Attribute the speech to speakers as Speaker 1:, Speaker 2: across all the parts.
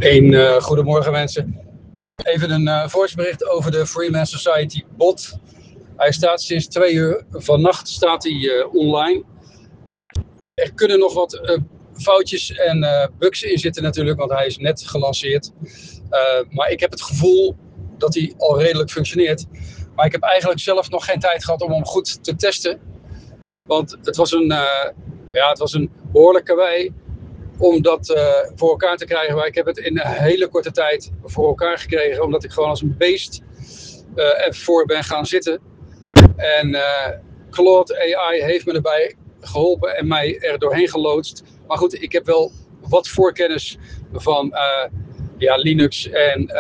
Speaker 1: Goedemorgen mensen. Even een voicebericht over de Freeman Society bot. Hij staat sinds 2 uur vannacht online. Er kunnen nog wat foutjes en bugs in zitten natuurlijk, want hij is net gelanceerd. Maar ik heb het gevoel dat hij al redelijk functioneert. Maar ik heb eigenlijk zelf nog geen tijd gehad om hem goed te testen. Want het was een behoorlijk karwei om dat voor elkaar te krijgen. Maar ik heb het in een hele korte tijd voor elkaar gekregen. Omdat ik gewoon als een beest ervoor ben gaan zitten. En Claude AI heeft me erbij geholpen en mij er doorheen geloodst. Maar goed, ik heb wel wat voorkennis van Linux en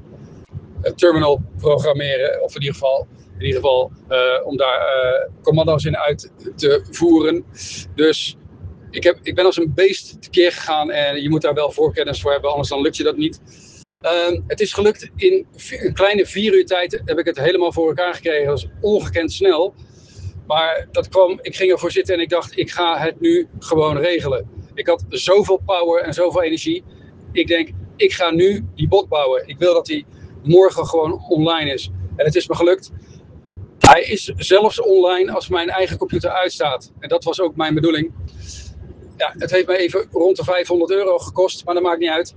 Speaker 1: terminal programmeren. Of in ieder geval om daar commando's in uit te voeren. Dus ik ben als een beest tekeer gegaan en je moet daar wel voorkennis voor hebben, anders dan lukt je dat niet. Het is gelukt in een kleine 4 uur tijd heb ik het helemaal voor elkaar gekregen. Dat is ongekend snel. Maar ik ging ervoor zitten en ik dacht, ik ga het nu gewoon regelen. Ik had zoveel power en zoveel energie. Ik denk, ik ga nu die bot bouwen. Ik wil dat hij morgen gewoon online is. En het is me gelukt. Hij is zelfs online als mijn eigen computer uitstaat. En dat was ook mijn bedoeling. Ja, het heeft me even rond de €500 gekost, maar dat maakt niet uit.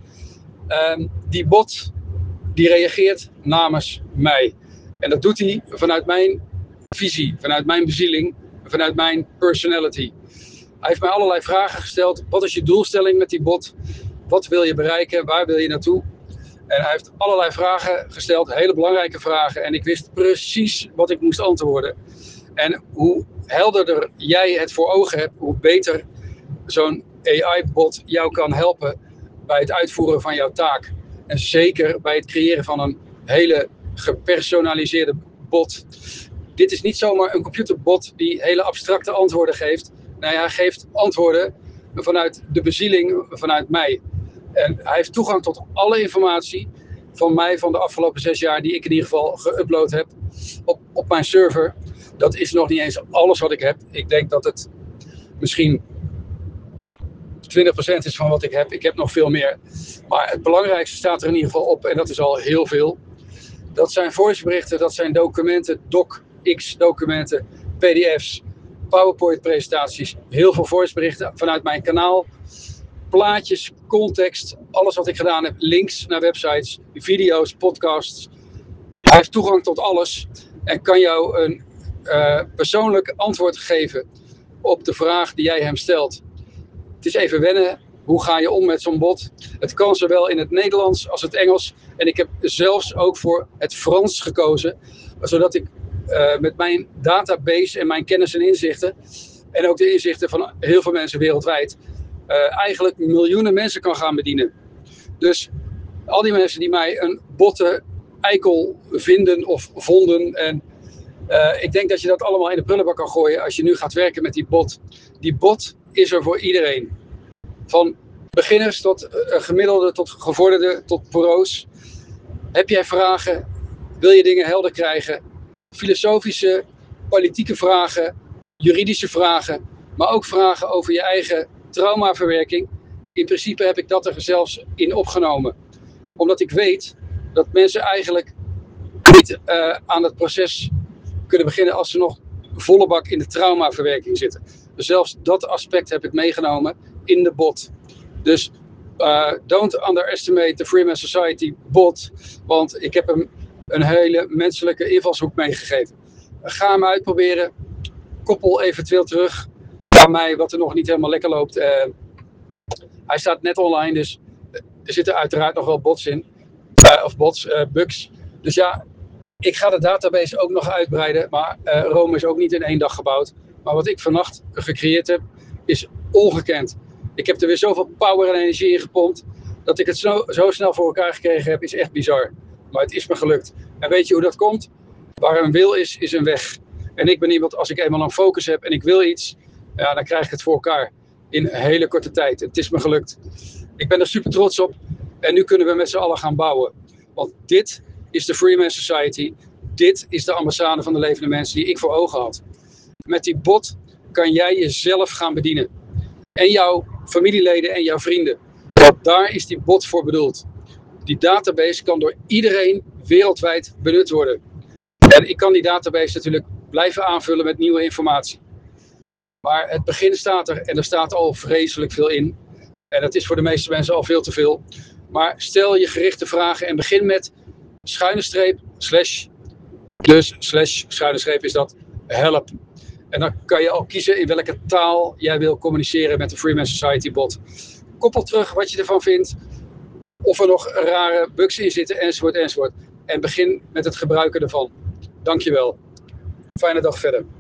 Speaker 1: Die bot die reageert namens mij. En dat doet hij vanuit mijn visie, vanuit mijn bezieling, vanuit mijn personality. Hij heeft mij allerlei vragen gesteld. Wat is je doelstelling met die bot? Wat wil je bereiken? Waar wil je naartoe? En hij heeft allerlei vragen gesteld, hele belangrijke vragen. En ik wist precies wat ik moest antwoorden. En hoe helderder jij het voor ogen hebt, hoe beter zo'n AI-bot jou kan helpen bij het uitvoeren van jouw taak. En zeker bij het creëren van een hele gepersonaliseerde bot. Dit is niet zomaar een computerbot die hele abstracte antwoorden geeft. Nee, hij geeft antwoorden vanuit de bezieling, vanuit mij. En hij heeft toegang tot alle informatie van mij van de afgelopen 6 jaar die ik in ieder geval geüpload heb op mijn server. Dat is nog niet eens alles wat ik heb. Ik denk dat het misschien 20% is van wat ik heb. Ik heb nog veel meer. Maar het belangrijkste staat er in ieder geval op en dat is al heel veel. Dat zijn voiceberichten, dat zijn documenten, docx-documenten, pdf's, PowerPoint-presentaties. Heel veel voiceberichten vanuit mijn kanaal. Plaatjes, context, alles wat ik gedaan heb. Links naar websites, video's, podcasts. Hij heeft toegang tot alles en kan jou een persoonlijk antwoord geven op de vraag die jij hem stelt. Het is even wennen. Hoe ga je om met zo'n bot? Het kan zowel in het Nederlands als het Engels. En ik heb zelfs ook voor het Frans gekozen. Zodat ik met mijn database en mijn kennis en inzichten. En ook de inzichten van heel veel mensen wereldwijd. Eigenlijk miljoenen mensen kan gaan bedienen. Dus al die mensen die mij een botte eikel vinden of vonden. En ik denk dat je dat allemaal in de prullenbak kan gooien als je nu gaat werken met die bot. Die bot is er voor iedereen. Van beginners tot gemiddelde, tot gevorderde, tot pro's. Heb jij vragen? Wil je dingen helder krijgen? Filosofische, politieke vragen, juridische vragen, maar ook vragen over je eigen traumaverwerking. In principe heb ik dat er zelfs in opgenomen. Omdat ik weet dat mensen eigenlijk niet aan het proces kunnen beginnen als ze nog volle bak in de traumaverwerking zitten. Dus zelfs dat aspect heb ik meegenomen in de bot. Dus don't underestimate the Freeman Society bot, want ik heb hem een hele menselijke invalshoek meegegeven. Ga hem uitproberen, koppel eventueel terug naar mij wat er nog niet helemaal lekker loopt. Hij staat net online, dus er zitten uiteraard nog wel bots in, bugs. Dus ja, ik ga de database ook nog uitbreiden, maar Rome is ook niet in 1 dag gebouwd. Maar wat ik vannacht gecreëerd heb, is ongekend. Ik heb er weer zoveel power en energie in gepompt, dat ik het zo snel voor elkaar gekregen heb, is echt bizar. Maar het is me gelukt. En weet je hoe dat komt? Waar een wil is, is een weg. En ik ben iemand, als ik eenmaal een focus heb en ik wil iets, ja, dan krijg ik het voor elkaar. In een hele korte tijd. Het is me gelukt. Ik ben er super trots op. En nu kunnen we met z'n allen gaan bouwen. Want dit is de Freeman Society. Dit is de ambassade van de levende mensen die ik voor ogen had. Met die bot kan jij jezelf gaan bedienen. En jouw familieleden en jouw vrienden. Want daar is die bot voor bedoeld. Die database kan door iedereen wereldwijd benut worden. En ik kan die database natuurlijk blijven aanvullen met nieuwe informatie. Maar het begin staat er en er staat al vreselijk veel in. En dat is voor de meeste mensen al veel te veel. Maar stel je gerichte vragen en begin met // is dat help. En dan kan je al kiezen in welke taal jij wil communiceren met de Freeman Society bot. Koppel terug wat je ervan vindt. Of er nog rare bugs in zitten, enzovoort. En begin met het gebruiken ervan. Dankjewel. Fijne dag verder.